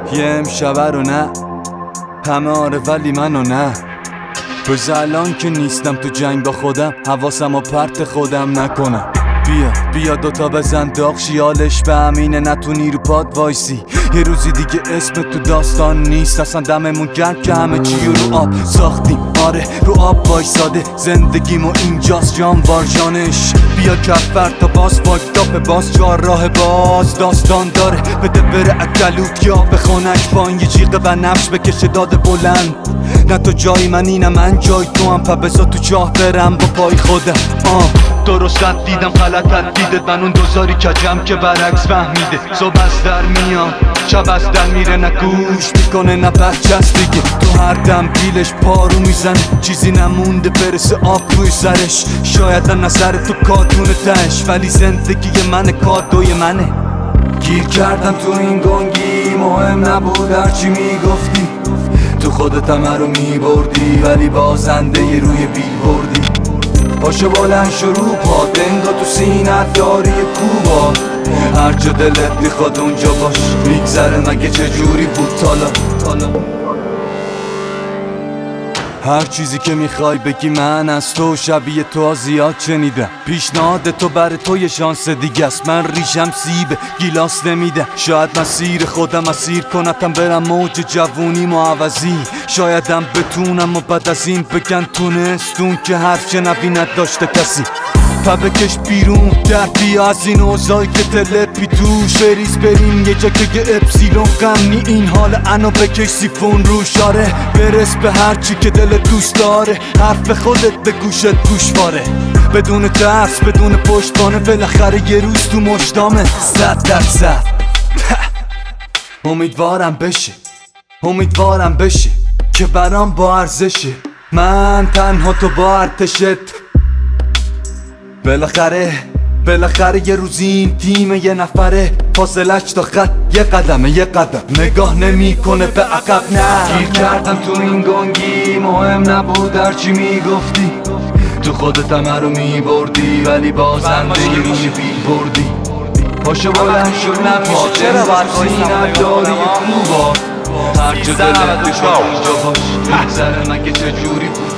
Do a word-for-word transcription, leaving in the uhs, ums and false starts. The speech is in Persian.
یه امشبه رو نه، همه آره ولی منو نه. بذار الان که نیستم تو جنگ با خودم، حواسم و پرت خودم نکنم. بیا بیا دوتا بزن داغ شیالش به همینه، نتونی رو پاد وایسی. یه روزی دیگه اسم تو داستان نیست، اصلا دممون گرم که همه چی رو آب ساختیم. آره رو آب وایساده زندگیمو اینجاست جانوار جانش. بیا کفر تا باز فاکتاپ باز چهار راه باز داستان داره. بده بره اکلوت یا به خونک بان یه جیغه و نفش بکشه داد بلند. نه تو جای منی نه من جای تو هم، پا بذار تو چاه برم با پای خودم. آه درستت دیدم غلطت دیدت، من اون دوزاری کجم که برعکس فهمیده. صبح از در میاد شب از در میره، نه گوش میکنه نه بچه‌ست دیگه. تو هر دم دیلش پارو میزنه، چیزی نمونده برسه آب روی سرش. شاید نظر تو کاتون تش، ولی زندگی من کادوی منه. گیر کردم تو این گنگی، مهم نبود هرچی میگفتی. تو خودت همه رو میبردی ولی بازنده ی روی بیل بردی. پاشو بلند شروع پا دنگا تو سینت داری کوبا. هر جا دلت میخواد اونجا باش، میگذره مگه چجوری بود تالا. هر چیزی که میخوای بگی من از تو شبیه تو زیاد شنیدم. پیشنهاد تو بر تو یه شانس دیگه است، من ریشم سیبه گیلاس نمیده. شاید مسیر خودم اسیر کنتم برم موج جوونی معوضی. شایدم بتونم و بعد از این بگن تونستون که حرف شنوی نداشته کسی. پا بکش بیرون در بیا از این اوضاعی که تلپی توش. بریز بریم یه جا که یه اپسیلون غمنی این حال انو بکش سیفون روش. آره برس به هرچی که دل دوست داره، حرف خودت به گوشت گوشواره. بدون ترس بدون پشتبانه، بالاخره یه روز تو مشتامه. صد درصد امیدوارم بشه، امیدوارم بشه که برام با ارزشه. من تنها تو با ارتشت. بالاخره بالاخره یه روزی این تیم یه نفره، فاصلش تا خط یه قدمه یه قدم نگاه نمیکنه به عقب. نه گیر کردم تو این گنگی، مهم نبود هرچی میگفتی. تو خودت همه رو میبردی ولی بازنده یه روی بیل بردی. پاشو بلند شو نپا چرا باید سینت داری کوبا. هر جا دلت بخواد اونجا باش، میگذره مگه چجوری بود